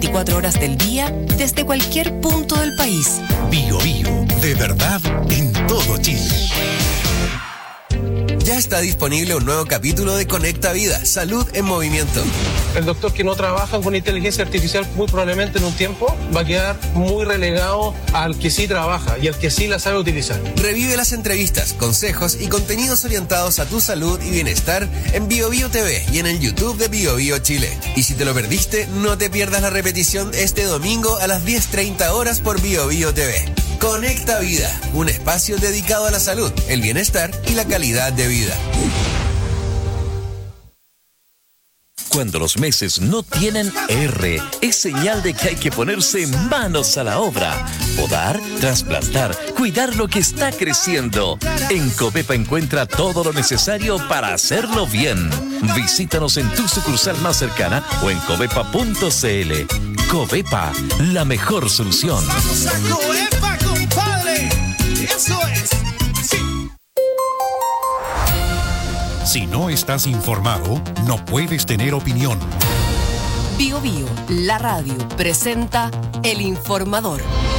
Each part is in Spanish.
24 horas del día, desde cualquier punto del país. Bio Bio, de verdad en todo Chile. Ya está disponible un nuevo capítulo de Conecta Vida, Salud en Movimiento. El doctor que no trabaja con inteligencia artificial muy probablemente en un tiempo va a quedar muy relegado al que sí trabaja y al que sí la sabe utilizar. Revive las entrevistas, consejos y contenidos orientados a tu salud y bienestar en Bio Bio TV y en el YouTube de Bio Bio Chile. Y si te lo perdiste, no te pierdas la repetición este domingo a las 10:30 horas por Bio Bio TV. Conecta Vida, un espacio dedicado a la salud, el bienestar y la calidad de vida. Cuando los meses no tienen R, es señal de que hay que ponerse manos a la obra. Podar, trasplantar, cuidar lo que está creciendo. En Covepa encuentra todo lo necesario para hacerlo bien. Visítanos en tu sucursal más cercana o en covepa.cl. Covepa, la mejor solución. ¡Vamos a Covepa, compadre! ¡Eso es! ¡Sí! Si no estás informado, no puedes tener opinión. Bio Bio, la radio, presenta El Informador.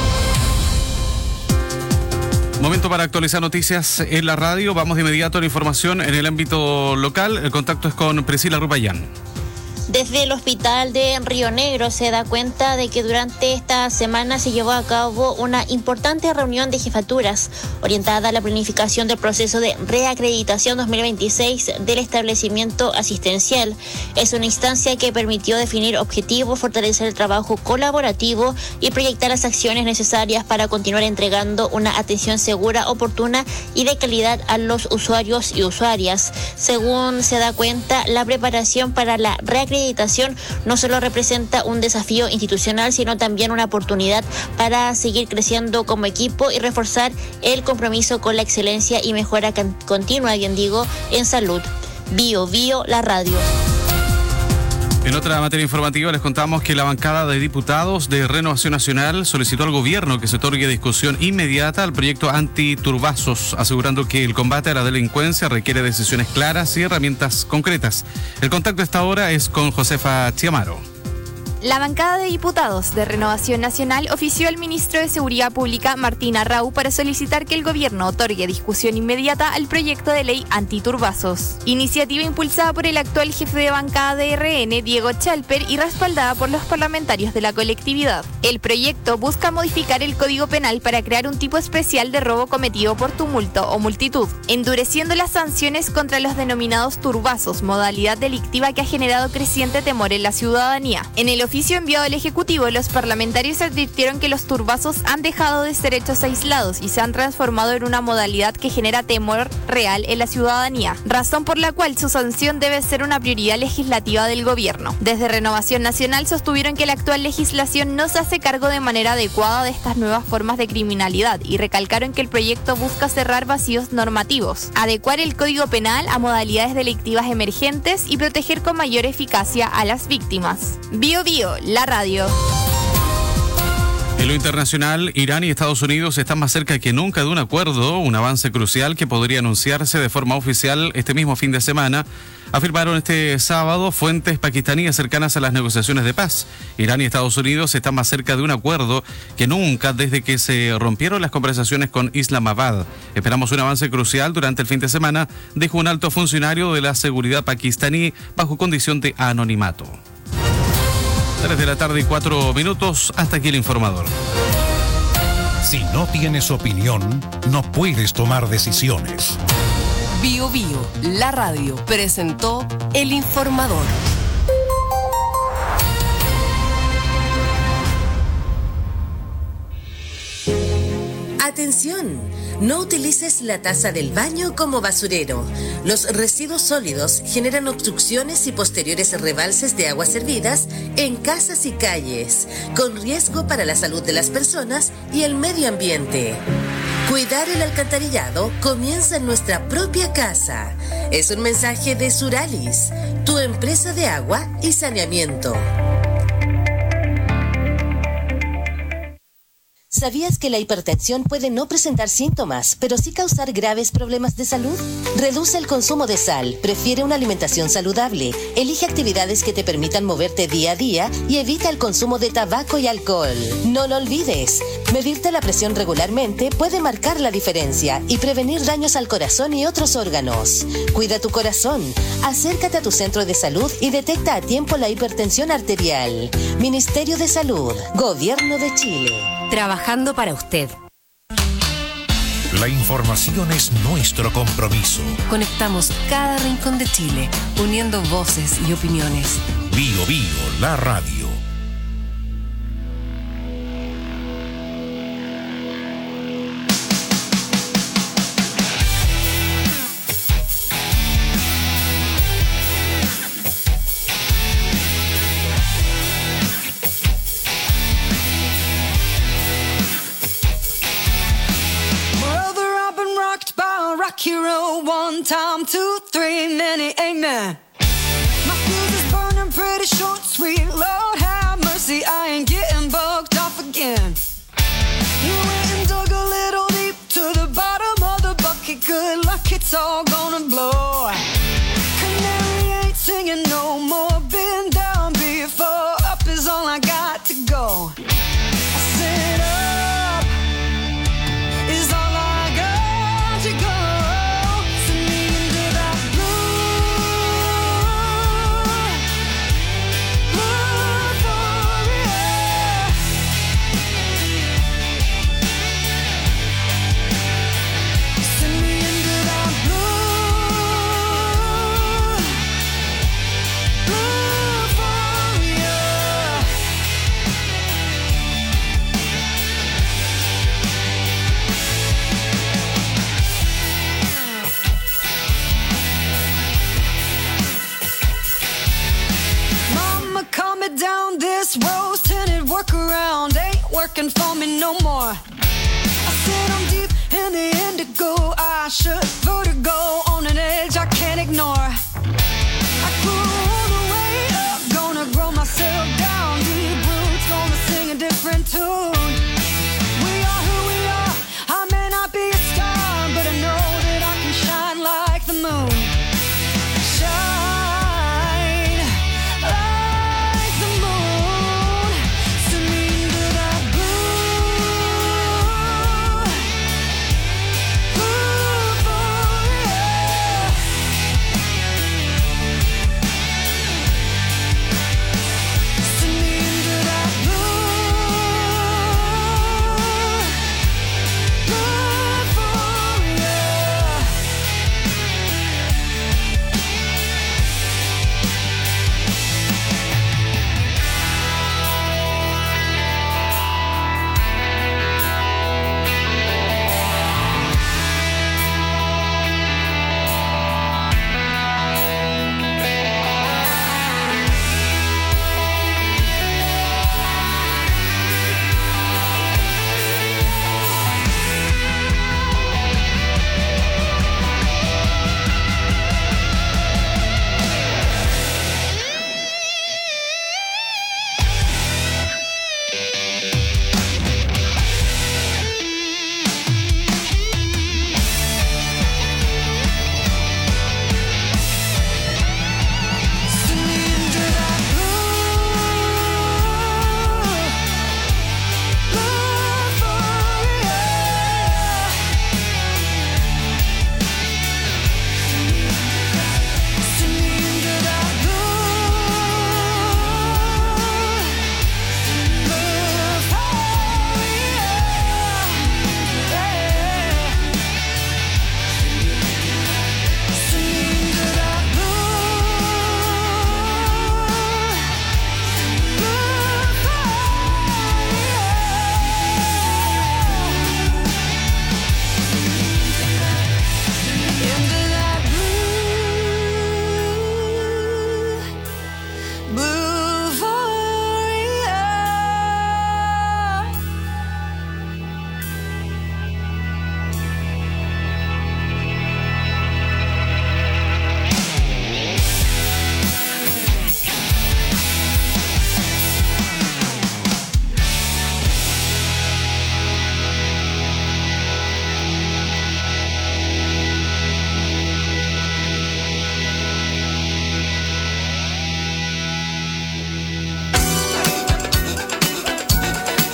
Momento para actualizar noticias en la radio. Vamos de inmediato a la información en el ámbito local. El contacto es con Priscila Rupayán. Desde el hospital de Río Negro se da cuenta de que durante esta semana se llevó a cabo una importante reunión de jefaturas orientada a la planificación del proceso de reacreditación 2026 del establecimiento asistencial. Es una instancia que permitió definir objetivos, fortalecer el trabajo colaborativo y proyectar las acciones necesarias para continuar entregando una atención segura, oportuna y de calidad a los usuarios y usuarias. Según se da cuenta, la preparación para la reacreditación no solo representa un desafío institucional, sino también una oportunidad para seguir creciendo como equipo y reforzar el compromiso con la excelencia y mejora continua, en salud. Bio Bio, la radio. En otra materia informativa les contamos que la bancada de diputados de Renovación Nacional solicitó al gobierno que se otorgue discusión inmediata al proyecto antiturbazos, asegurando que el combate a la delincuencia requiere decisiones claras y herramientas concretas. El contacto a esta hora es con Josefa Chiamaro. La bancada de diputados de Renovación Nacional ofició al ministro de Seguridad Pública, Martín Arrau, para solicitar que el gobierno otorgue discusión inmediata al proyecto de ley antiturbazos. Iniciativa impulsada por el actual jefe de bancada de RN, Diego Chalper, y respaldada por los parlamentarios de la colectividad. El proyecto busca modificar el Código Penal para crear un tipo especial de robo cometido por tumulto o multitud, endureciendo las sanciones contra los denominados turbazos, modalidad delictiva que ha generado creciente temor en la ciudadanía. En el oficio enviado al Ejecutivo, los parlamentarios advirtieron que los turbazos han dejado de ser hechos aislados y se han transformado en una modalidad que genera temor real en la ciudadanía, razón por la cual su sanción debe ser una prioridad legislativa del gobierno. Desde Renovación Nacional sostuvieron que la actual legislación no se hace cargo de manera adecuada de estas nuevas formas de criminalidad y recalcaron que el proyecto busca cerrar vacíos normativos, adecuar el Código Penal a modalidades delictivas emergentes y proteger con mayor eficacia a las víctimas. Bio Bio, la radio. En lo internacional, Irán y Estados Unidos están más cerca que nunca de un acuerdo, un avance crucial que podría anunciarse de forma oficial este mismo fin de semana, afirmaron este sábado fuentes pakistaníes cercanas a las negociaciones de paz. Irán y Estados Unidos están más cerca de un acuerdo que nunca desde que se rompieron las conversaciones con Islamabad. Esperamos un avance crucial durante el fin de semana, dijo un alto funcionario de la seguridad pakistaní bajo condición de anonimato. 3 de la tarde y 4 minutos, hasta aquí el informador. Si no tienes opinión, no puedes tomar decisiones. Bio Bio, la radio, presentó El Informador. Atención, no utilices la taza del baño como basurero. Los residuos sólidos generan obstrucciones y posteriores rebalses de aguas servidas en casas y calles, con riesgo para la salud de las personas y el medio ambiente. Cuidar el alcantarillado comienza en nuestra propia casa. Es un mensaje de Suralis, tu empresa de agua y saneamiento. ¿Sabías que la hipertensión puede no presentar síntomas, pero sí causar graves problemas de salud? Reduce el consumo de sal, prefiere una alimentación saludable, elige actividades que te permitan moverte día a día y evita el consumo de tabaco y alcohol. No lo olvides, medirte la presión regularmente puede marcar la diferencia y prevenir daños al corazón y otros órganos. Cuida tu corazón, acércate a tu centro de salud y detecta a tiempo la hipertensión arterial. Ministerio de Salud, Gobierno de Chile. Trabajando para usted. La información es nuestro compromiso. Conectamos cada rincón de Chile, uniendo voces y opiniones. Bio Bio, la radio. Hero, 1 time, 2, 3, many amen. My fuse is burning pretty short, sweet Lord have mercy, I ain't getting bugged off again. You went and dug a little deep to the bottom of the bucket, good luck, it's all gonna blow. Canary ain't singing no more, been down before, up is all I got to go. I said up is all I got to go. Down this rose-tinted workaround ain't working for me no more. I said I'm deep in the indigo, I should vertigo on an edge I can't ignore. I grew all the way up, gonna grow myself down, deep roots, gonna sing a different tune. We are who we are, I may not be a star, but I know that I can shine like the moon.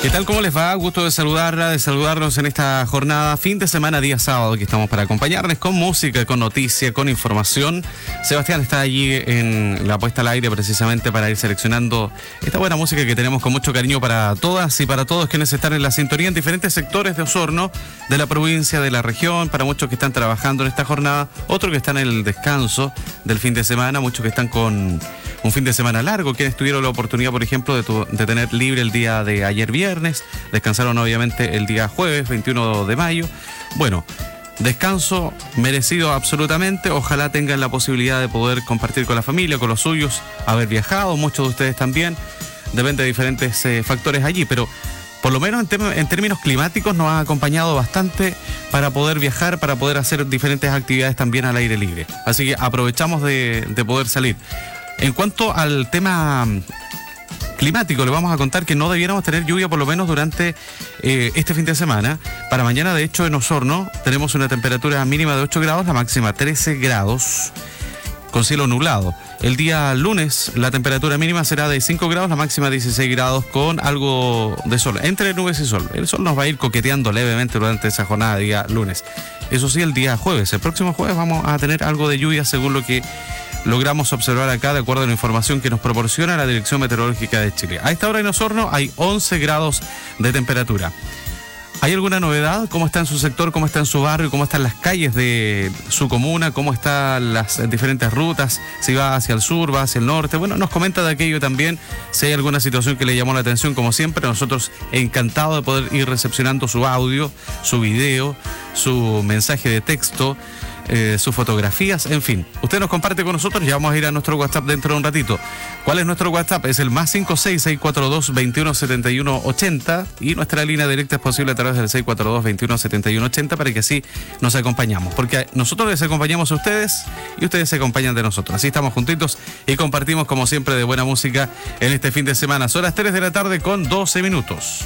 ¿Qué tal? ¿Cómo les va? Gusto de saludarnos en esta jornada, fin de semana, día sábado, que estamos para acompañarles con música, con noticia, con información. Sebastián está allí en la puesta al aire precisamente para ir seleccionando esta buena música que tenemos con mucho cariño para todas y para todos quienes están en la sintonía en diferentes sectores de Osorno, de la provincia, de la región, para muchos que están trabajando en esta jornada, otros que están en el descanso del fin de semana, muchos que están con un fin de semana largo, quienes tuvieron la oportunidad, por ejemplo, de tener libre el día de ayer viernes, descansaron obviamente el día jueves, 21 de mayo. Bueno, descanso merecido absolutamente, ojalá tengan la posibilidad de poder compartir con la familia, con los suyos, haber viajado, muchos de ustedes también, depende de diferentes factores allí, pero por lo menos en términos climáticos nos ha acompañado bastante para poder viajar, para poder hacer diferentes actividades también al aire libre. Así que aprovechamos de poder salir. En cuanto al tema climático, le vamos a contar que no debiéramos tener lluvia por lo menos durante este fin de semana. Para mañana, de hecho, en Osorno tenemos una temperatura mínima de 8 grados, la máxima 13 grados, con cielo nublado. El día lunes la temperatura mínima será de 5 grados, la máxima 16 grados, con algo de sol, entre nubes y sol. El sol nos va a ir coqueteando levemente durante esa jornada de día lunes. Eso sí, el día jueves, el próximo jueves vamos a tener algo de lluvia según lo que logramos observar acá de acuerdo a la información que nos proporciona la Dirección Meteorológica de Chile. A esta hora en Osorno hay 11 grados de temperatura. ¿Hay alguna novedad? ¿Cómo está en su sector? ¿Cómo está en su barrio? ¿Cómo están las calles de su comuna? ¿Cómo están las diferentes rutas? Si va hacia el sur, va hacia el norte. Bueno, nos comenta de aquello también. Si hay alguna situación que le llamó la atención, como siempre, nosotros encantados de poder ir recepcionando su audio, su video, su mensaje de texto, sus fotografías, en fin. Usted nos comparte con nosotros y vamos a ir a nuestro WhatsApp dentro de un ratito. ¿Cuál es nuestro WhatsApp? Es el +56 642 21 71 80 y nuestra línea directa es posible a través del 642 21 71 80 para que así nos acompañamos, porque nosotros les acompañamos a ustedes y ustedes se acompañan de nosotros. Así estamos juntitos y compartimos como siempre de buena música en este fin de semana. Son las 3 de la tarde con 12 minutos.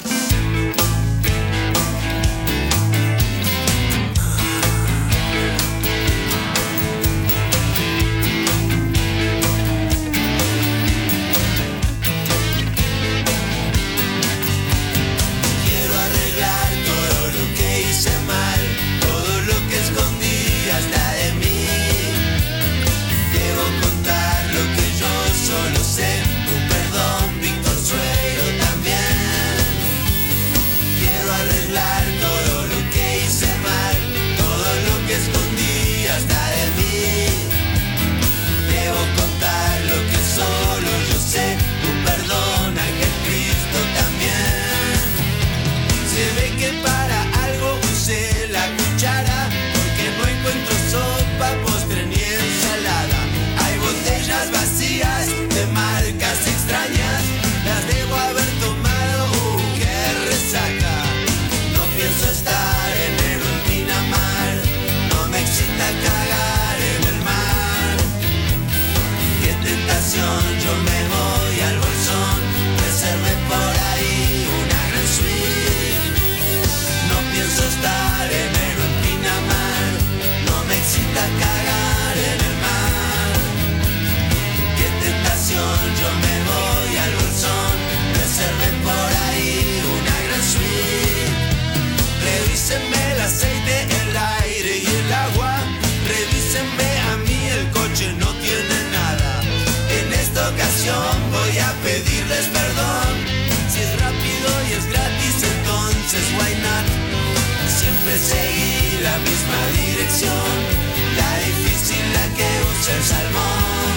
Voy a pedirles perdón. Si es rápido y es gratis, entonces why not? Siempre seguí la misma dirección, la difícil, la que usa el salmón.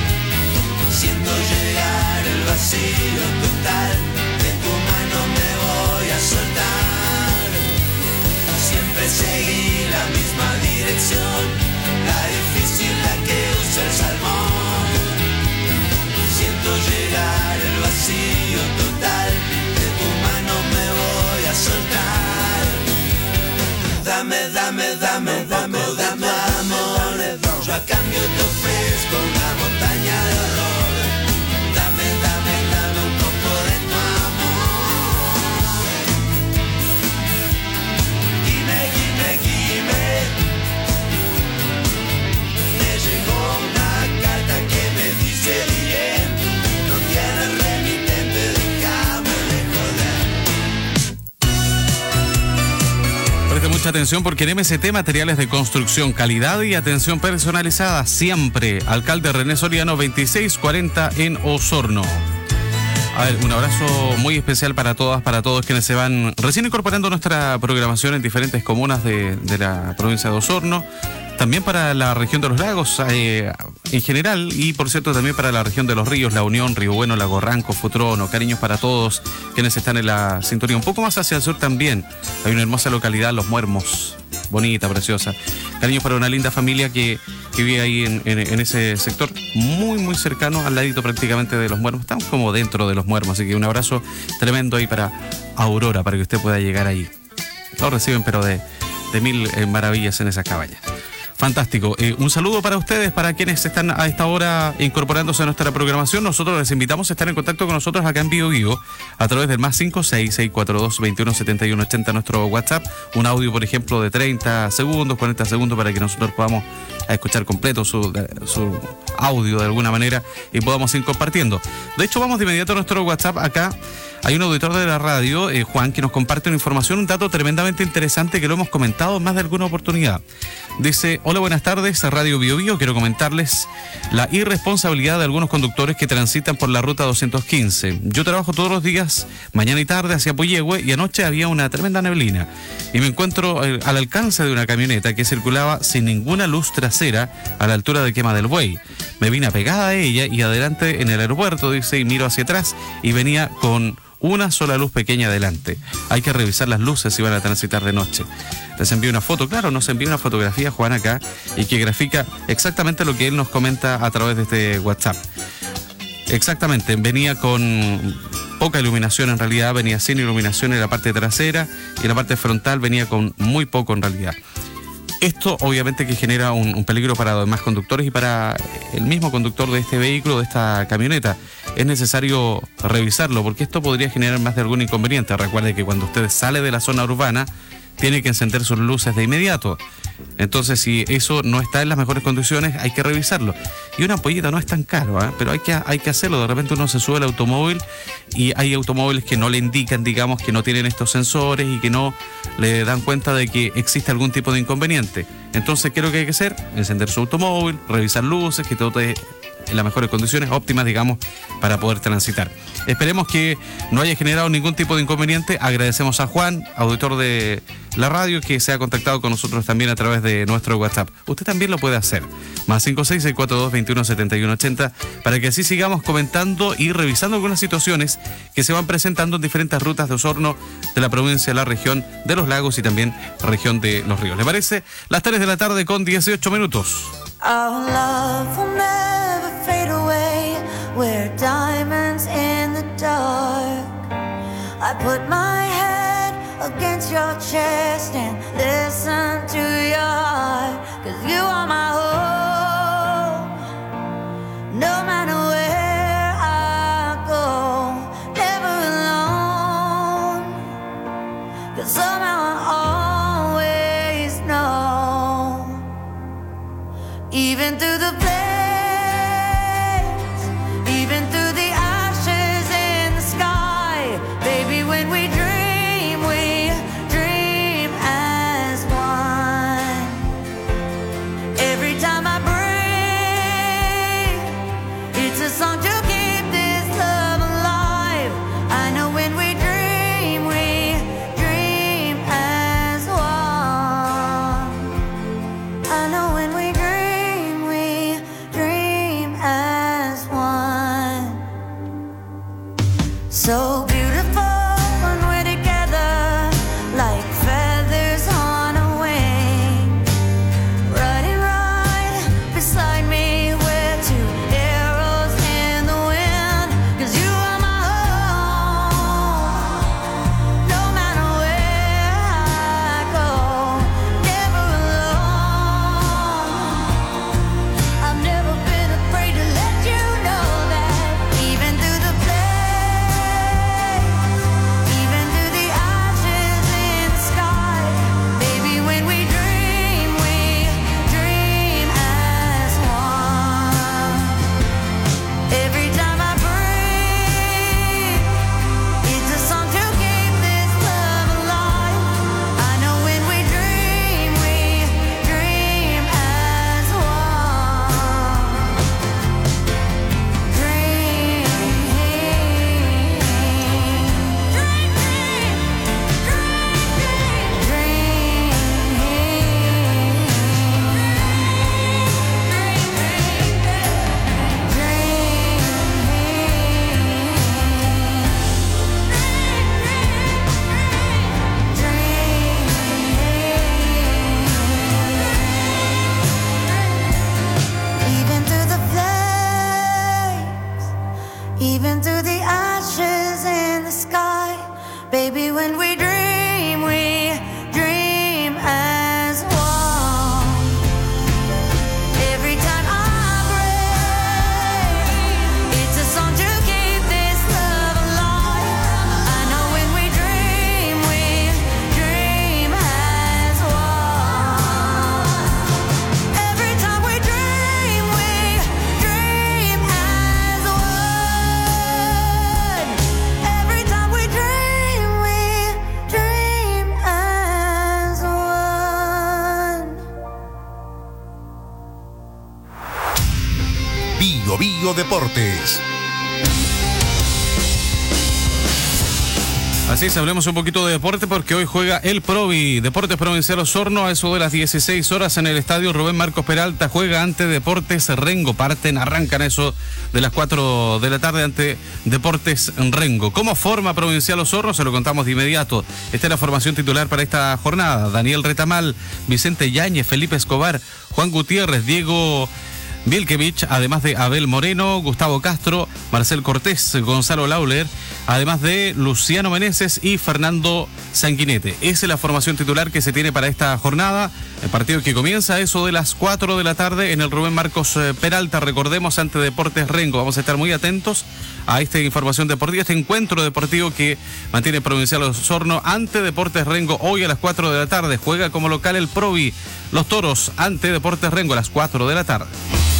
Siento llegar el vacío total, de tu mano me voy a soltar. Siempre seguí la misma dirección, la difícil, la que usa el salmón. Siento llegar el vacío total, de tu mano me voy a soltar. Dame, dame, dame un poco de tu amor, yo a cambio te ofrezco una montaña de horror. Dame, dame, dame un poco de tu amor. Guime, guime, guime. Me llegó una carta que me dice bien. No tienes remitente, déjame de joder. atención porque en MST Materiales de Construcción, calidad y atención personalizada siempre. Alcalde René Soriano 2640 en Osorno. A ver, un abrazo muy especial para todas, para todos quienes se van recién incorporando a nuestra programación en diferentes comunas de la provincia de Osorno. También para la región de los lagos en general y por cierto también para la región de los ríos, La Unión, Río Bueno, Lago Ranco, Futrono. Cariños para todos quienes están en la sintonía. Un poco más hacia el sur también hay una hermosa localidad, Los Muermos, bonita, preciosa. Cariños para una linda familia que vive ahí en ese sector muy muy cercano, al ladito prácticamente de Los Muermos. Estamos como dentro de Los Muermos, así que un abrazo tremendo ahí para Aurora, para que usted pueda llegar ahí. Lo reciben pero de mil maravillas en esas cabañas. Fantástico. Un saludo para ustedes, para quienes están a esta hora incorporándose a nuestra programación. Nosotros les invitamos a estar en contacto con nosotros acá en Bio Bio a través del más 56642217180 nuestro WhatsApp. Un audio, por ejemplo, de 30 segundos, 40 segundos para que nosotros podamos escuchar completo su audio de alguna manera y podamos ir compartiendo. De hecho, vamos de inmediato a nuestro WhatsApp. Acá hay un auditor de la radio, Juan, que nos comparte una información, un dato tremendamente interesante que lo hemos comentado en más de alguna oportunidad. Dice: hola, buenas tardes, a Radio Bio Bio. Quiero comentarles la irresponsabilidad de algunos conductores que transitan por la ruta 215. Yo trabajo todos los días, mañana y tarde, hacia Puyehue, y anoche había una tremenda neblina. Y me encuentro al alcance de una camioneta que circulaba sin ninguna luz trasera a la altura de Quema del Buey. Me vine apegada a ella y adelante en el aeropuerto, dice, y miro hacia atrás y venía con una sola luz pequeña adelante. Hay que revisar las luces si van a transitar de noche. Les envío una foto, claro, nos envió una fotografía Juan acá y que grafica exactamente lo que él nos comenta a través de este WhatsApp. Exactamente, venía con poca iluminación en realidad, venía sin iluminación en la parte trasera y en la parte frontal venía con muy poco en realidad. Esto obviamente que genera un peligro para los demás conductores y para el mismo conductor de este vehículo, de esta camioneta. Es necesario revisarlo porque esto podría generar más de algún inconveniente. Recuerde que cuando usted sale de la zona urbana tiene que encender sus luces de inmediato. Entonces, si eso no está en las mejores condiciones, hay que revisarlo. Y una ampolleta no es tan caro, pero hay que hacerlo. De repente uno se sube al automóvil y hay automóviles que no le indican, digamos, que no tienen estos sensores y que no le dan cuenta de que existe algún tipo de inconveniente. Entonces, ¿qué es lo que hay que hacer? Encender su automóvil, revisar luces, que todo esté en las mejores condiciones óptimas, digamos, para poder transitar. Esperemos que no haya generado ningún tipo de inconveniente. Agradecemos a Juan, auditor de la radio, que se ha contactado con nosotros también a través de nuestro WhatsApp. Usted también lo puede hacer. Más 56642217180 para que así sigamos comentando y revisando algunas situaciones que se van presentando en diferentes rutas de Osorno, de la provincia de la región de los lagos y también región de los ríos. ¿Le parece? Las 3 de la tarde con 18 minutos. Our love will never fade away. We're diamonds in the dark. I put my head against your chest and listen to your heart. 'Cause you are my hope. No matter where I go, never alone. 'Cause somehow I always know. Even through the flames, even through the ashes in the sky, baby, when we dream as one. Every time I breathe, it's a song to keep this love alive. I know when we dream as one. I know when we dream Bio Bio Deportes. Así es, hablemos un poquito de deporte porque hoy juega el Provi, Deportes Provincial Osorno, a eso de las 16 horas en el estadio Rubén Marcos Peralta. Juega ante Deportes Rengo, arrancan eso de las 4 de la tarde ante Deportes Rengo. ¿Cómo forma Provincial Osorno? Se lo contamos de inmediato. Esta es la formación titular para esta jornada: Daniel Retamal, Vicente Yáñez, Felipe Escobar, Juan Gutiérrez, Diego Vilkevich, además de Abel Moreno, Gustavo Castro, Marcel Cortés, Gonzalo Lauler, además de Luciano Meneses y Fernando Sanguinete. Esa es la formación titular que se tiene para esta jornada. El partido que comienza a eso de las 4 de la tarde en el Rubén Marcos Peralta, recordemos, ante Deportes Rengo. Vamos a estar muy atentos a esta información deportiva, este encuentro deportivo que mantiene Provincial Osorno ante Deportes Rengo hoy a las 4 de la tarde. Juega como local el Provi, los Toros, ante Deportes Rengo a las 4 de la tarde.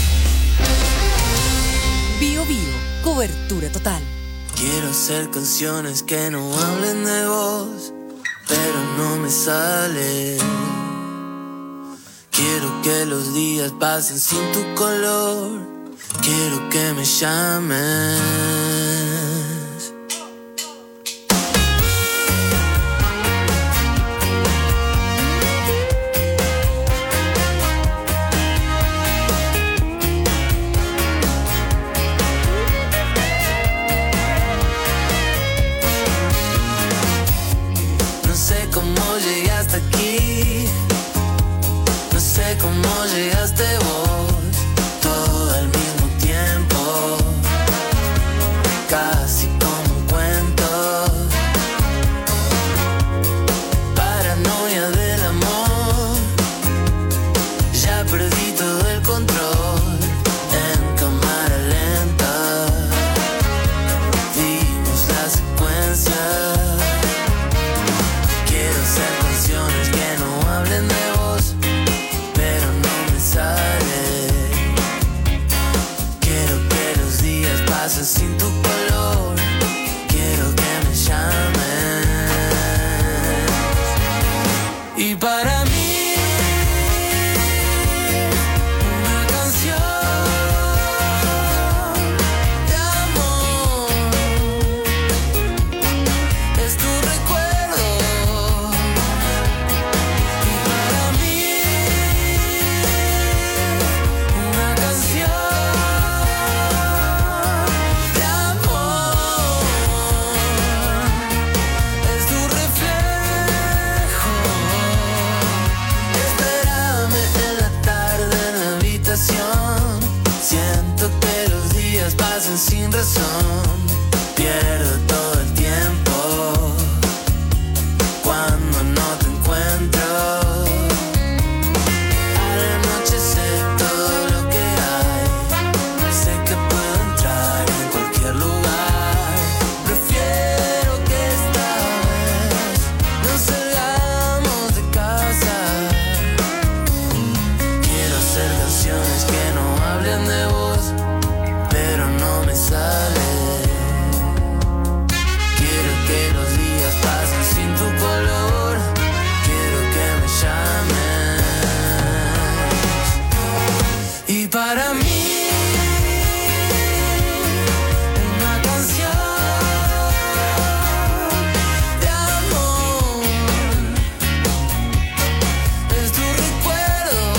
Bio Bio, cobertura total. Quiero hacer canciones que no hablen de vos, pero no me sale. Quiero que los días pasen sin tu color. Quiero que me llames. ¿Cómo llegaste vos? Todo al mismo tiempo, casi como un cuento. Paranoia del amor, ya perdí todo el control. En cámara lenta dimos la secuencia. Quiero hacer canciones que no hablen de vos, sin tu color, quiero que me llames. Y para mí una canción de amor es tu recuerdo. Y para mí una canción pasan sin razón, pierdo todo el tiempo cuando no te encuentro. Al anochecer todo lo que hay, sé que puedo entrar en cualquier lugar. Prefiero que esta vez no salgamos de casa. Quiero hacer canciones que no hablen de vos, pero no me sale. Quiero que los días pasen sin tu color. Quiero que me llames. Y para mí una canción de amor es tu recuerdo.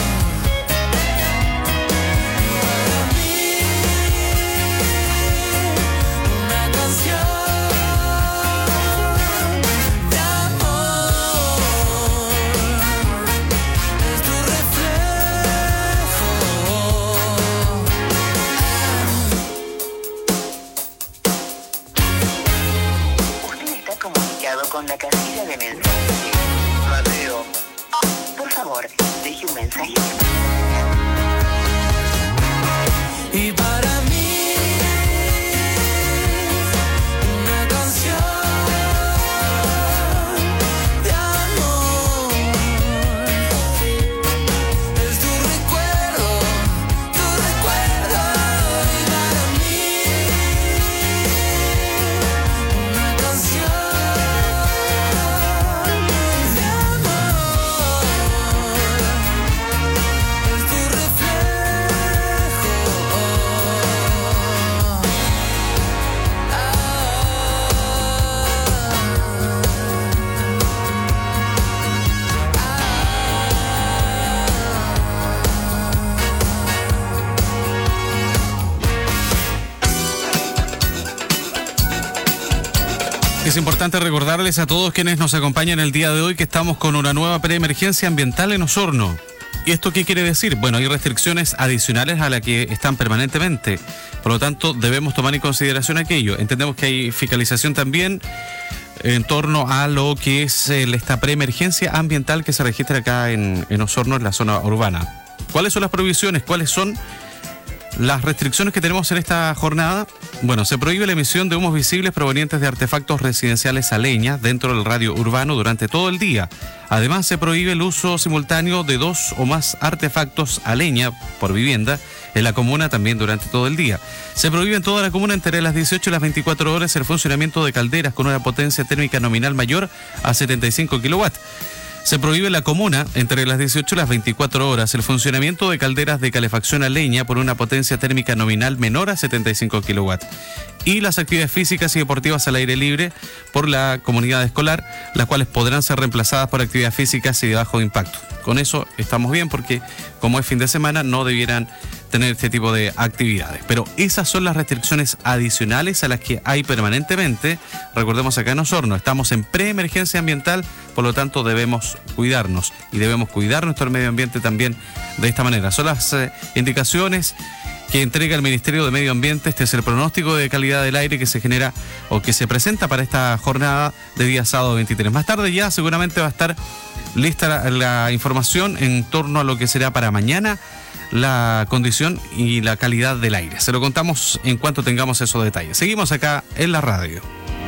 Es importante recordarles a todos quienes nos acompañan el día de hoy que estamos con una nueva preemergencia ambiental en Osorno. ¿Y esto qué quiere decir? Bueno, hay restricciones adicionales a las que están permanentemente. Por lo tanto, debemos tomar en consideración aquello. Entendemos que hay fiscalización también en torno a lo que es esta preemergencia ambiental que se registra acá en Osorno, en la zona urbana. ¿Cuáles son las prohibiciones? ¿Cuáles son las restricciones que tenemos en esta jornada? Bueno, se prohíbe la emisión de humos visibles provenientes de artefactos residenciales a leña dentro del radio urbano durante todo el día. Además, se prohíbe el uso simultáneo de 2 o más artefactos a leña por vivienda en la comuna también durante todo el día. Se prohíbe en toda la comuna entre las 18 y las 24 horas el funcionamiento de calderas con una potencia térmica nominal mayor a 75 kilowatts. Se prohíbe en la comuna, entre las 18 y las 24 horas, el funcionamiento de calderas de calefacción a leña por una potencia térmica nominal menor a 75 kilowatts. Y las actividades físicas y deportivas al aire libre por la comunidad escolar, las cuales podrán ser reemplazadas por actividades físicas y de bajo impacto. Con eso estamos bien porque, como es fin de semana, no debieran tener este tipo de actividades. Pero esas son las restricciones adicionales a las que hay permanentemente. Recordemos, acá en Osorno estamos en preemergencia ambiental, por lo tanto debemos cuidarnos y debemos cuidar nuestro medio ambiente también de esta manera. Son las indicaciones que entrega el Ministerio de Medio Ambiente. Este es el pronóstico de calidad del aire que se genera o que se presenta para esta jornada de día sábado 23. Más tarde ya seguramente va a estar lista la información en torno a lo que será para mañana la condición y la calidad del aire. Se lo contamos en cuanto tengamos esos detalles. Seguimos acá en la radio.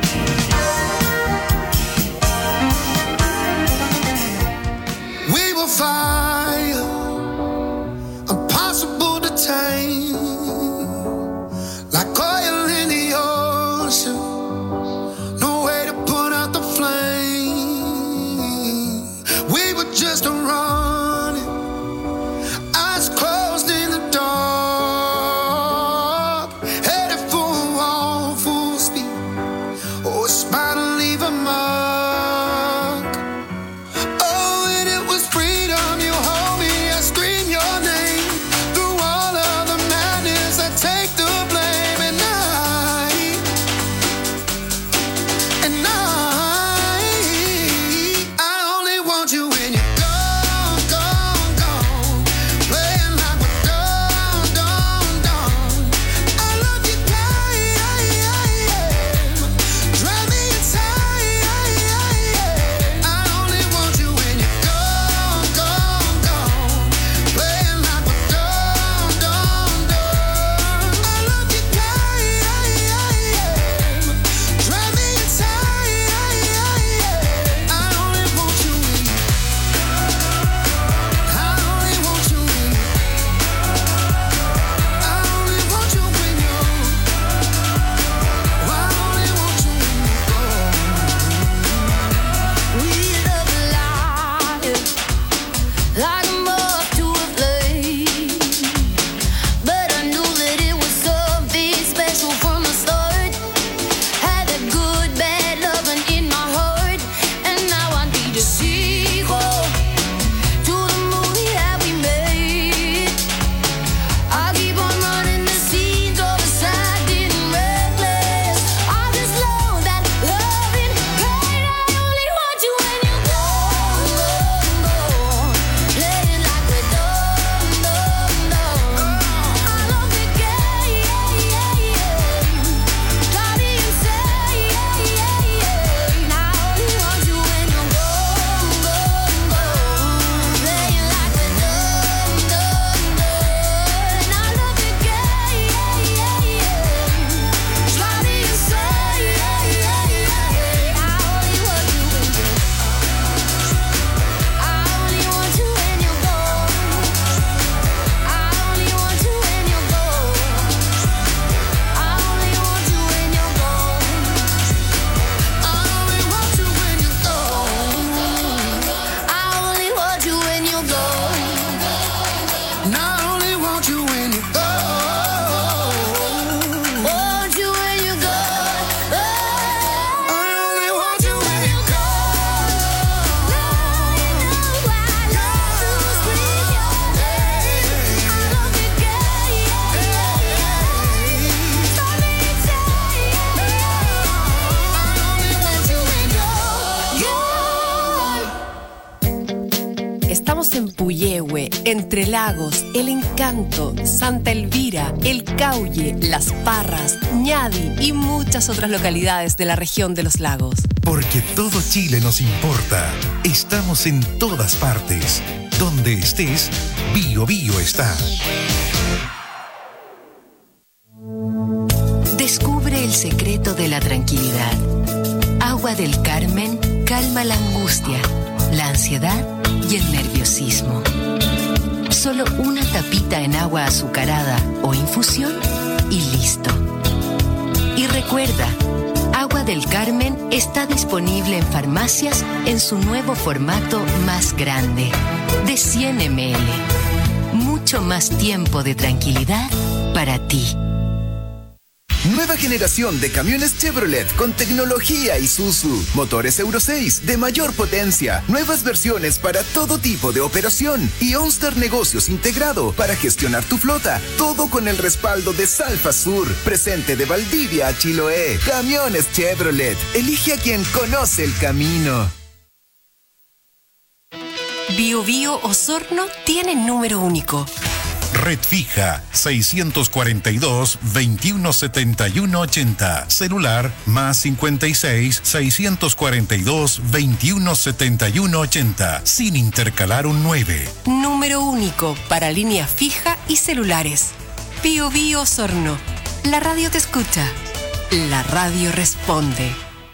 We will fire, impossible to tame, like oil in the ocean, no way to put out the flame. We were just running, eyes closed in the dark, headed for a wall full speed, oh, it's bound to leave a mark. Oh, and it was freedom, you hold me, I scream your name through all of the Entre Lagos, El Encanto, Santa Elvira, El Cauye, Las Parras, Ñadi y muchas otras localidades de la región de los lagos. Porque todo Chile nos importa. Estamos en todas partes. Donde estés, Bio Bio está. Descubre el secreto de la tranquilidad. Agua del Carmen calma la angustia, la ansiedad y el nerviosismo. Solo una tapita en agua azucarada o infusión y listo. Y recuerda, Agua del Carmen está disponible en farmacias en su nuevo formato más grande, de 100 ml. Mucho más tiempo de tranquilidad para ti. Nueva generación de camiones Chevrolet con tecnología Isuzu. Motores Euro 6 de mayor potencia. Nuevas versiones para todo tipo de operación. Y OnStar Negocios integrado para gestionar tu flota. Todo con el respaldo de Salfa Sur. Presente de Valdivia a Chiloé. Camiones Chevrolet. Elige a quien conoce el camino. Bio Bio Osorno tiene número único. Red fija 642-217180. Celular más 56 642 217180. Sin intercalar un 9. Número único para línea fija y celulares. Bio Bio Osorno. La radio te escucha. La radio responde.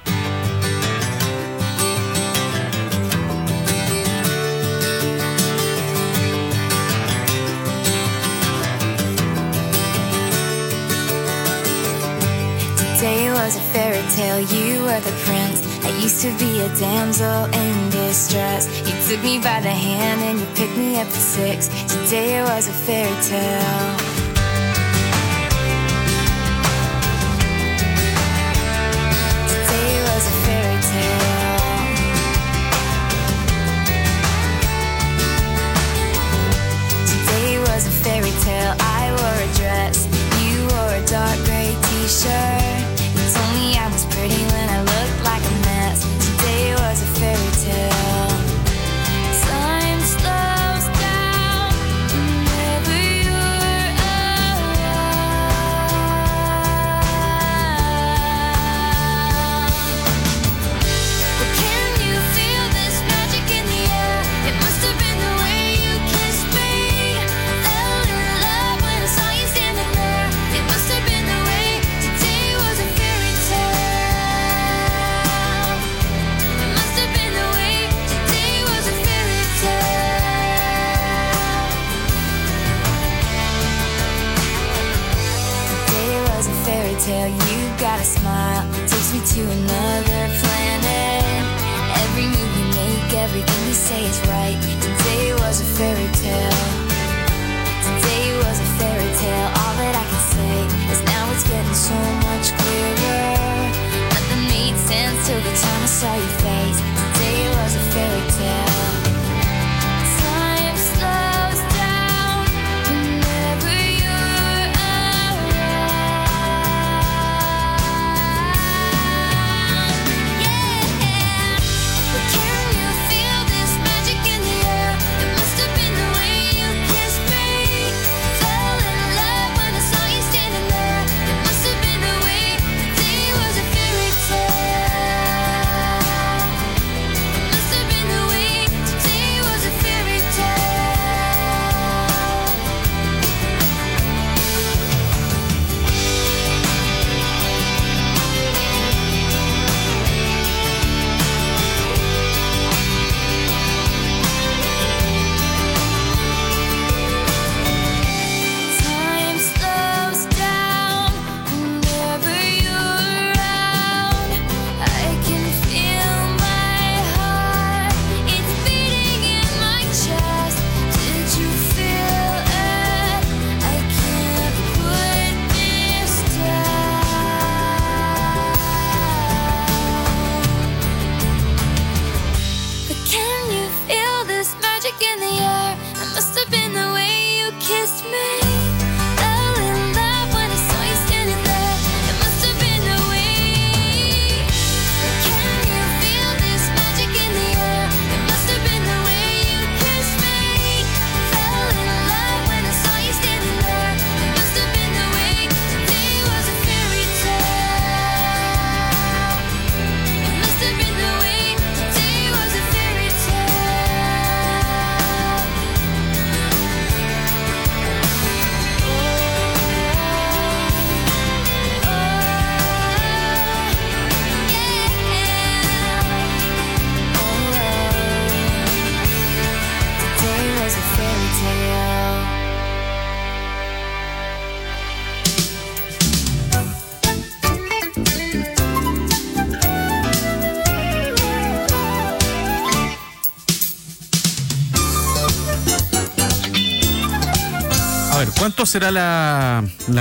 Today was a fairy tale, you were the prince. I used to be a damsel in distress. You took me by the hand and you picked me up at 6. Today was a fairy tale. Today was a fairy tale. Today was a fairy tale. I wore a dress, you wore a dark gray t-shirt. Told me I was pretty when I looked like a mess. Today was a fairy tale. Time slows down whenever you're around. Well, can you feel this magic in the air? It must have been the way you kissed me. Fell in love when I saw you standing there. It must have been the way. Today was a fairy tale. It must have been the way. Today was a fairy tale. Today was a fairy tale. You got a smile, takes me to another planet. Every move you make, everything you say is right. Today was a fairy tale. Today was a fairy tale. All that I can say is now it's getting so much clearer. Nothing made sense till the time I saw your face. Today was a fairy tale. Time slows down whenever you're around. Yeah. But can you feel this magic in the air? It must have been the way you ¿Cuánto será la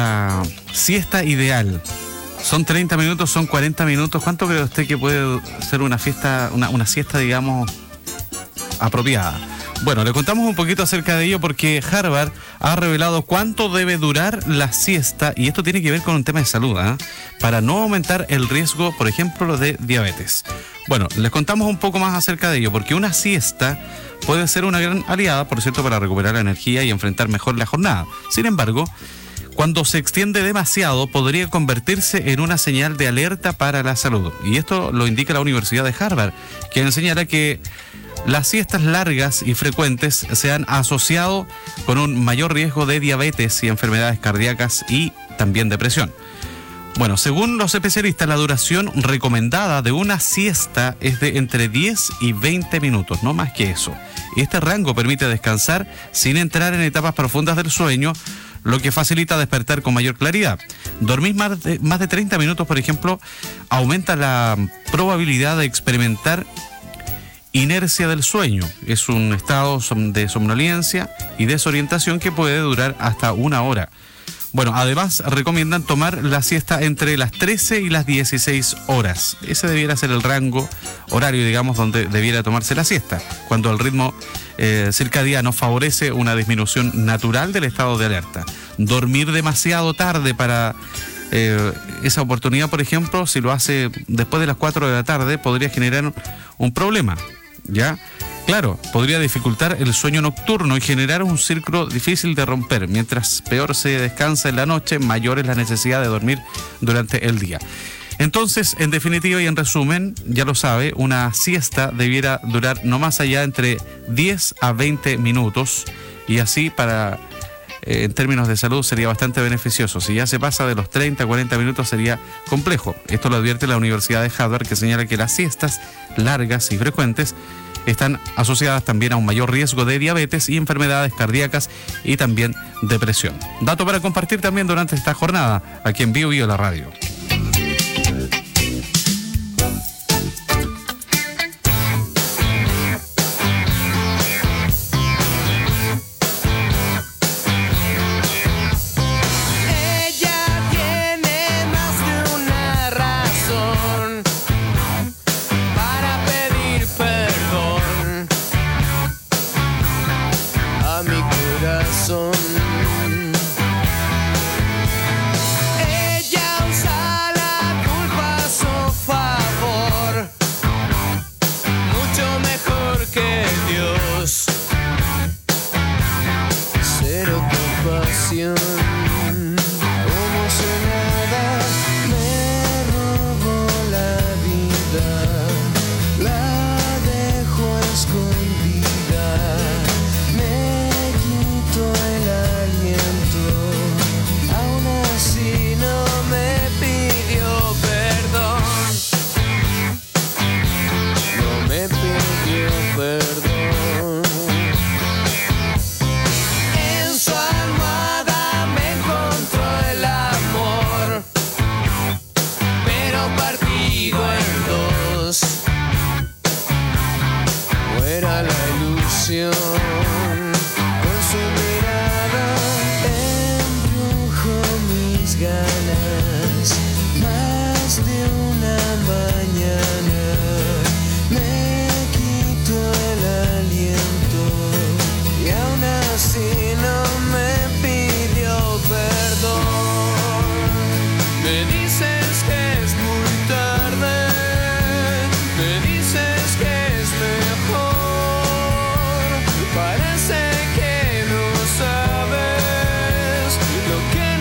siesta ideal? ¿Son 30 minutos? ¿Son 40 minutos? ¿Cuánto cree usted que puede ser una siesta, digamos, apropiada? Bueno, le contamos un poquito acerca de ello porque Harvard ha revelado cuánto debe durar la siesta, y esto tiene que ver con un tema de salud, para no aumentar el riesgo, por ejemplo, de diabetes. Bueno, les contamos un poco más acerca de ello, porque una siesta puede ser una gran aliada, por cierto, para recuperar la energía y enfrentar mejor la jornada. Sin embargo, cuando se extiende demasiado, podría convertirse en una señal de alerta para la salud. Y esto lo indica la Universidad de Harvard, que señala que las siestas largas y frecuentes se han asociado con un mayor riesgo de diabetes y enfermedades cardíacas y también depresión. Bueno, según los especialistas, la duración recomendada de una siesta es de entre 10 y 20 minutos, no más que eso. Este rango permite descansar sin entrar en etapas profundas del sueño, lo que facilita despertar con mayor claridad. Dormir más de 30 minutos, por ejemplo, aumenta la probabilidad de experimentar inercia del sueño. Es un estado de somnolencia y desorientación que puede durar hasta 1 hora. Bueno, además recomiendan tomar la siesta entre las 13 y las 16 horas. Ese debiera ser el rango horario, digamos, donde debiera tomarse la siesta, cuando el ritmo circadiano favorece una disminución natural del estado de alerta. Dormir demasiado tarde para esa oportunidad, por ejemplo, si lo hace después de las 4 de la tarde, podría generar un problema, ¿ya? Claro, podría dificultar el sueño nocturno y generar un círculo difícil de romper. Mientras peor se descansa en la noche, mayor es la necesidad de dormir durante el día. Entonces, en definitiva y en resumen, ya lo sabe, una siesta debiera durar no más allá entre 10 a 20 minutos, y así en términos de salud sería bastante beneficioso. Si ya se pasa de los 30 a 40 minutos sería complejo. Esto lo advierte la Universidad de Harvard, que señala que las siestas largas y frecuentes están asociadas también a un mayor riesgo de diabetes y enfermedades cardíacas y también depresión. Dato para compartir también durante esta jornada aquí en Bio Bio la radio.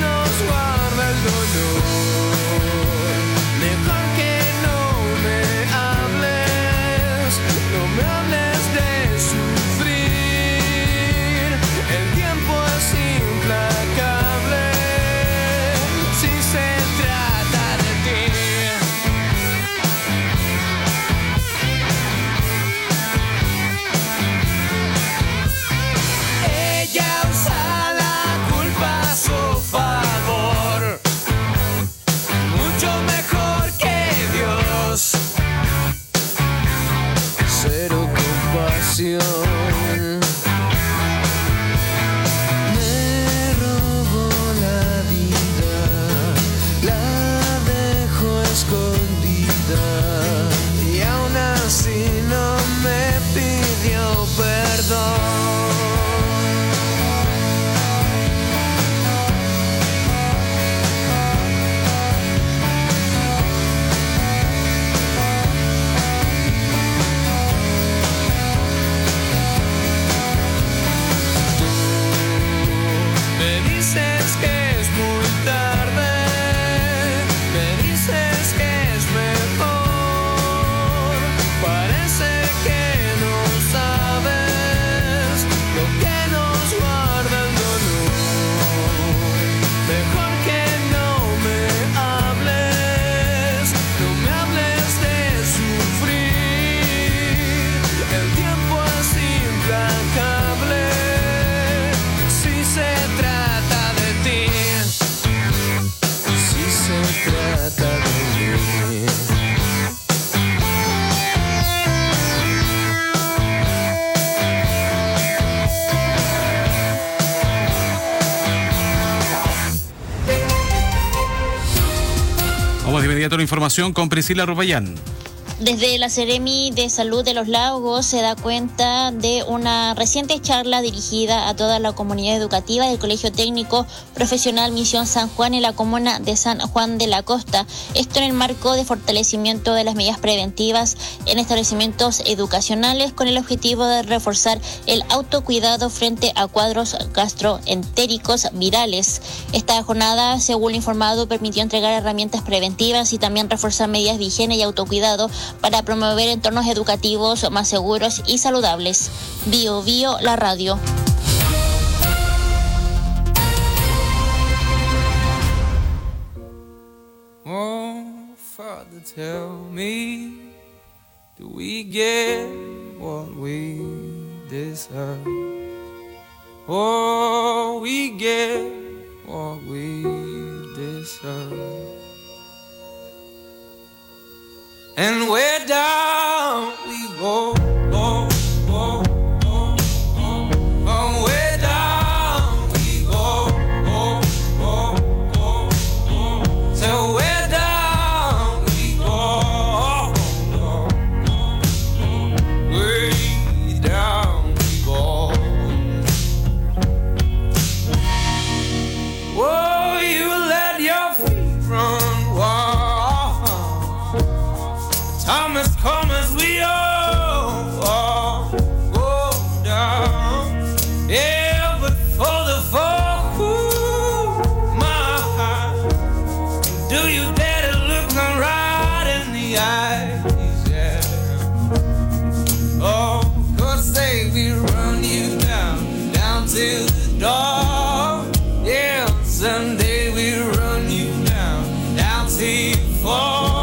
Mejor que no me Vamos de inmediato a la información con Priscila Rupayán. Desde la Seremi de Salud de Los Lagos se da cuenta de una reciente charla dirigida a toda la comunidad educativa del Colegio Técnico Profesional Misión San Juan en la comuna de San Juan de la Costa. Esto en el marco de fortalecimiento de las medidas preventivas en establecimientos educacionales con el objetivo de reforzar el autocuidado frente a cuadros gastroentéricos virales. Esta jornada, según lo informado, permitió entregar herramientas preventivas y también reforzar medidas de higiene y autocuidado para promover entornos educativos más seguros y saludables. Bio Bio, la radio. Oh, Father, tell me, do we get what we deserve? Oh, we get what we deserve. And where down we go, go, go, go, go. Oh, where down we go, go, go, go, go. So where down we go, go, go, go. Way down we go. Oh, you let your feet run wild. Time has come as we all go down. Yeah, but for the fall, ooh, my heart, do you dare to look them right in the eyes? Yeah. Oh, 'cause they will run you down, down to the door. Yeah, someday we'll run you down, down till you fall.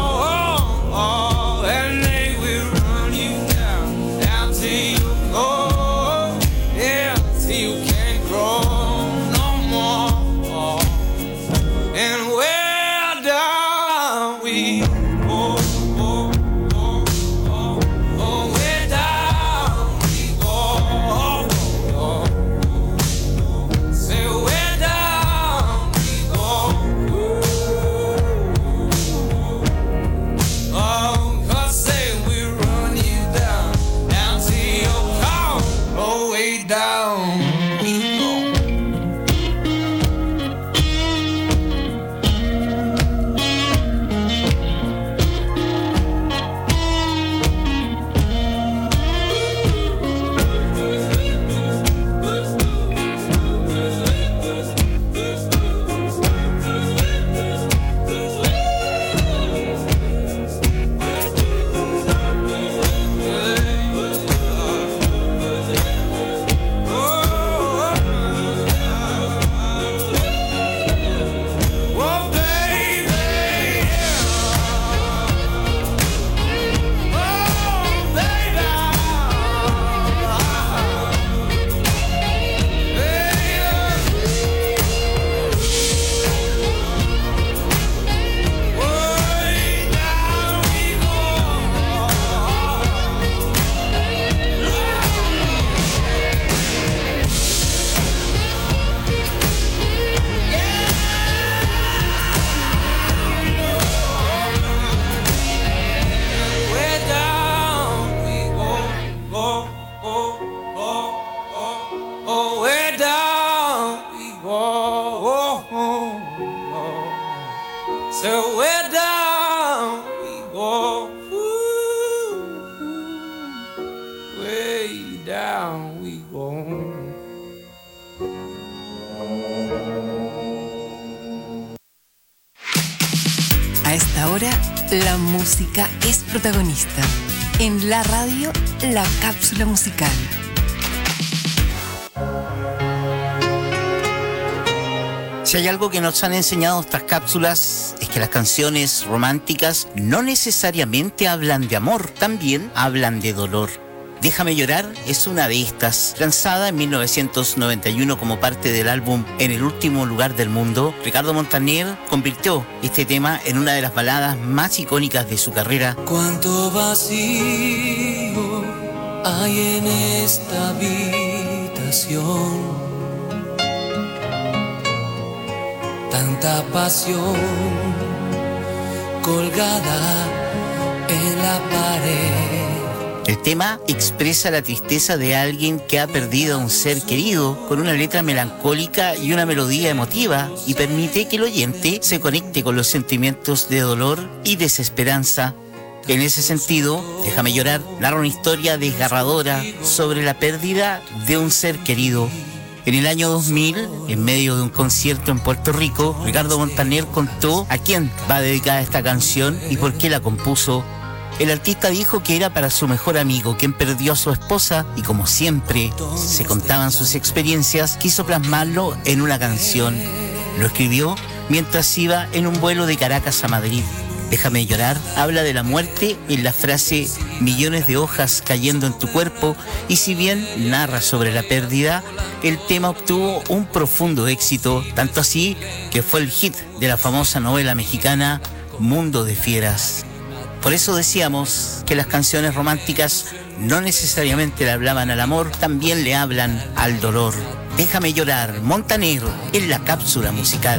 A esta hora, la música es protagonista. En la radio, la cápsula musical. Si hay algo que nos han enseñado estas cápsulas es que las canciones románticas no necesariamente hablan de amor, también hablan de dolor. Déjame llorar es una de estas. Lanzada en 1991 como parte del álbum En el último lugar del mundo, Ricardo Montaner convirtió este tema en una de las baladas más icónicas de su carrera. Cuánto vacío hay en esta habitación, tanta pasión colgada en la pared. El tema expresa la tristeza de alguien que ha perdido a un ser querido con una letra melancólica y una melodía emotiva, y permite que el oyente se conecte con los sentimientos de dolor y desesperanza. En ese sentido, Déjame llorar narra una historia desgarradora sobre la pérdida de un ser querido. En el año 2000, en medio de un concierto en Puerto Rico, Ricardo Montaner contó a quién va dedicada esta canción y por qué la compuso. El artista dijo que era para su mejor amigo, quien perdió a su esposa, y como siempre se contaban sus experiencias, quiso plasmarlo en una canción. Lo escribió mientras iba en un vuelo de Caracas a Madrid. Déjame llorar habla de la muerte en la frase millones de hojas cayendo en tu cuerpo, y si bien narra sobre la pérdida, el tema obtuvo un profundo éxito, tanto así que fue el hit de la famosa novela mexicana Mundo de Fieras. Por eso decíamos que las canciones románticas no necesariamente le hablaban al amor, también le hablan al dolor. Déjame llorar, Montaner, en la cápsula musical.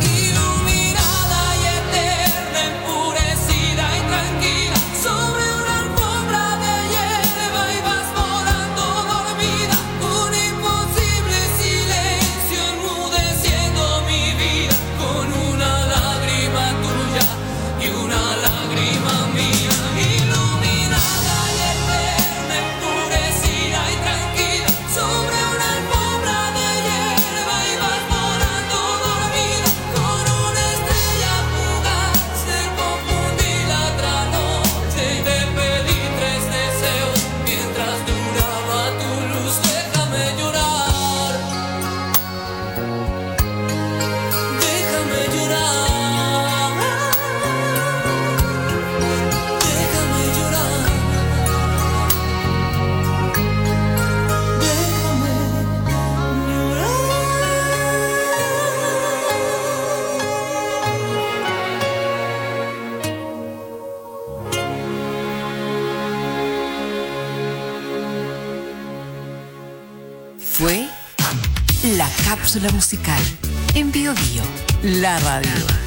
Fue la cápsula musical en Bio Bio, la radio.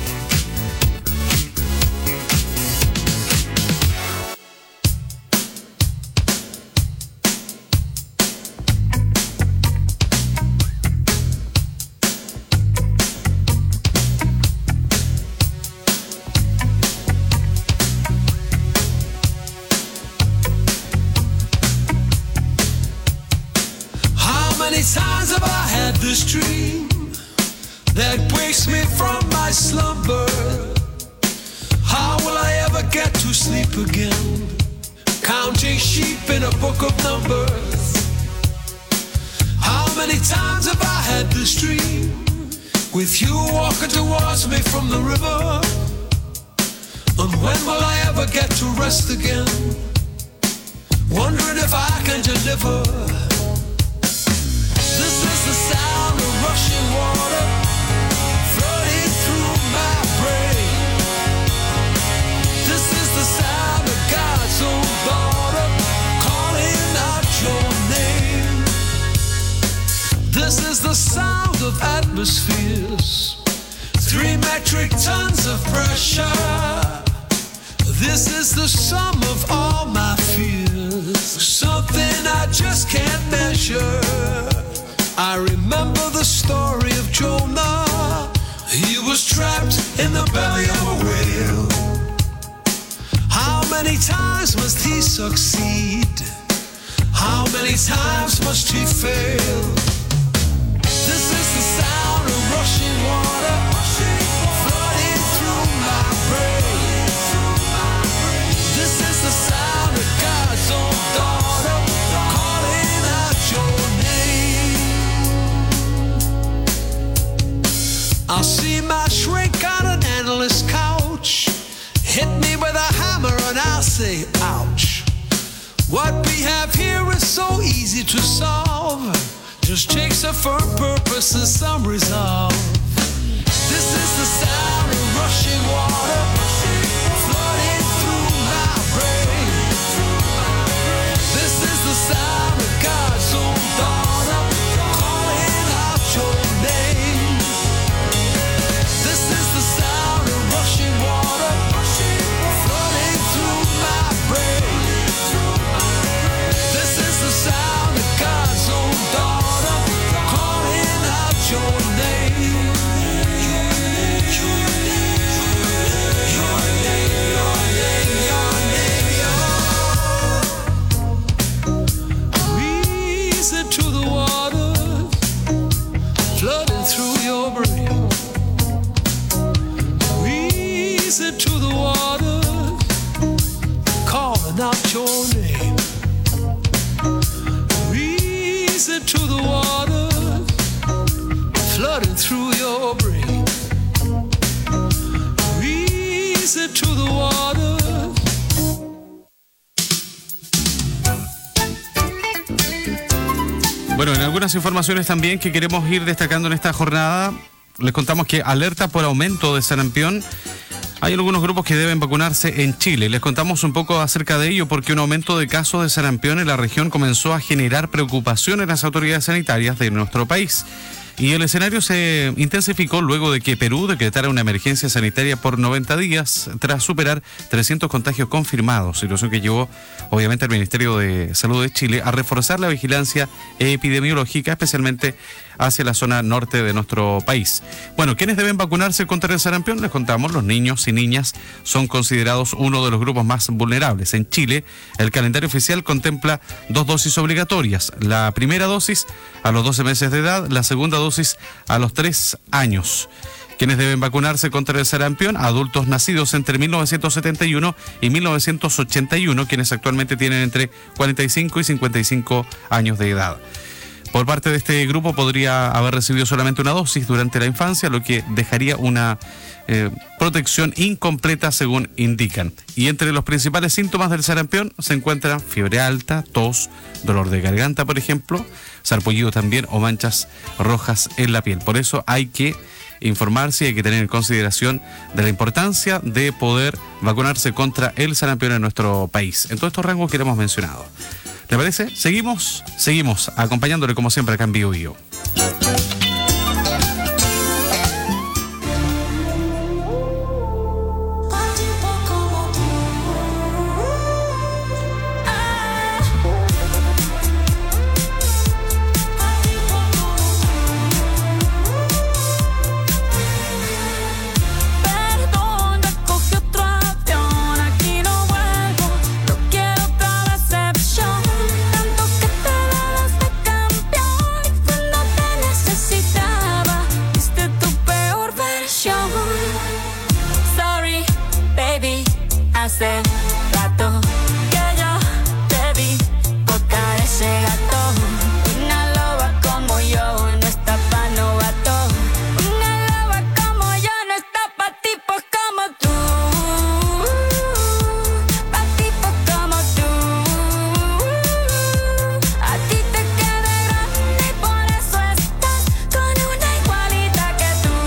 Times have I had this dream that wakes me from my slumber? How will I ever get to sleep again? Counting sheep in a book of numbers. How many times have I had this dream with you walking towards me from the river? And when will I ever get to rest again? Wondering if I can deliver. This is the sound of rushing water flooding through my brain. This is the sound of God's own daughter calling out your name. This is the sound of atmospheres, 3 metric tons of pressure. This is the sum of all my fears, something I just can't measure. I remember the story of Jonah. He was trapped in the belly of a whale. How many times must he succeed? How many times must he fail? This is the sound of rushing water flooding through my brain. This is the sound of God's own daughter calling out your name. I'll see my shrink on an endless couch, hit me with a hammer and I'll say, ouch. What we have here is so easy to solve, just takes a firm purpose and some resolve. This is the sound of rushing water flooding through my brain. This is the sound of God's own daughter calling out your name. This is the sound of rushing water algunas informaciones también que queremos ir destacando en esta jornada. Les contamos que alerta por aumento de sarampión. Hay algunos grupos que deben vacunarse en Chile. Les contamos un poco acerca de ello porque un aumento de casos de sarampión en la región comenzó a generar preocupación en las autoridades sanitarias de nuestro país. Y el escenario se intensificó luego de que Perú decretara una emergencia sanitaria por 90 días tras superar 300 contagios confirmados, situación que llevó obviamente al Ministerio de Salud de Chile a reforzar la vigilancia epidemiológica, especialmente hacia la zona norte de nuestro país. Bueno, ¿quiénes deben vacunarse contra el sarampión? Les contamos, los niños y niñas son considerados uno de los grupos más vulnerables. En Chile, el calendario oficial contempla 2 dosis obligatorias. La primera dosis a los 12 meses de edad, la segunda dosis a los 3 años. ¿Quiénes deben vacunarse contra el sarampión? Adultos nacidos entre 1971 y 1981, quienes actualmente tienen entre 45 y 55 años de edad. Por parte de este grupo podría haber recibido solamente una dosis durante la infancia, lo que dejaría una protección incompleta según indican. Y entre los principales síntomas del sarampión se encuentran fiebre alta, tos, dolor de garganta, por ejemplo, sarpullido también o manchas rojas en la piel. Por eso hay que informarse y hay que tener en consideración de la importancia de poder vacunarse contra el sarampión en nuestro país. En todos estos rangos que hemos mencionado. ¿Le parece? Seguimos acompañándole como siempre acá en Bio Bio. Hace rato que yo te vi tocar ese gato. Una loba como yo no está pa' novato. Una loba como yo no está pa' tipos como tú. Pa' tipos como tú. A ti te queda grande y por eso estás con una igualita que tú.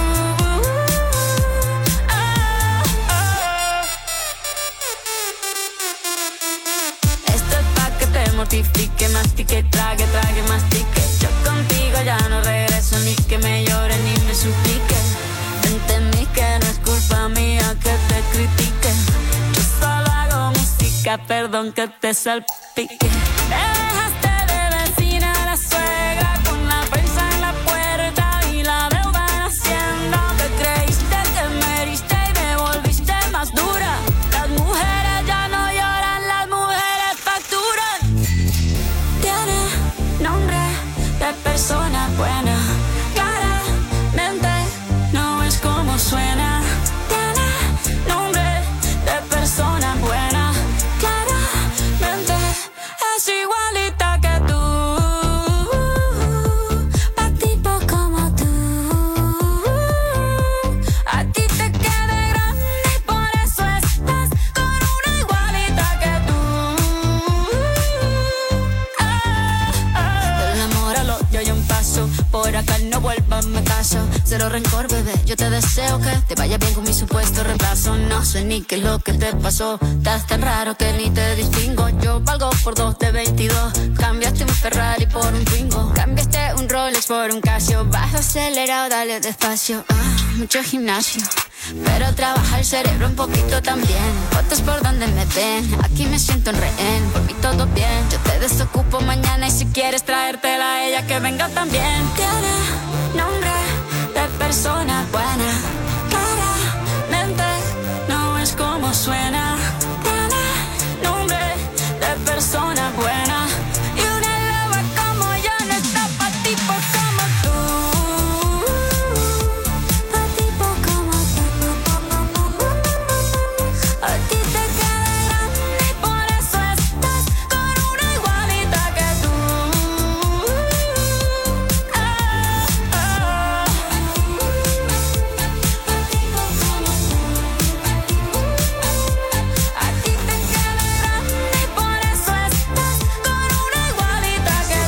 Mortifique, mastique, trague, mastique. Yo contigo ya no regreso, ni que me llore ni me suplique. Entendí que no es culpa mía que te critique. Yo solo hago música, perdón que te salpique. Te dejaste de vecina a la suegra con la prensa en la puerta y la deuda en Hacienda. Te creíste que me heriste y me volviste más dura. Las mujeres ya no lloran, las mujeres facturan. Nombre de persona buena, claramente no es como suena. Tiene nombre de persona buena, claramente es igualita que tú. Pa' tipo como tú. A ti te queda grande y por eso estás con una igualita que tú. Yo hay un paso, por acá no vuelvas, me caso. Cero rencor, bebé, yo te deseo que te vaya bien con mi supuesto reemplazo. No sé ni qué es lo que te pasó, estás tan raro que ni te distingo. Yo valgo por 2 de 22, cambiaste un Ferrari por un Twingo. Cambiaste un Rolex por un Casio, vas acelerado, dale despacio. Mucho gimnasio, pero trabaja el cerebro un poquito también. Fotos por donde me ven, aquí me siento en rehén. Por mí todo bien, yo te desocupo mañana y si quieres traértela a ella que venga también. Tiene nombre de persona buena,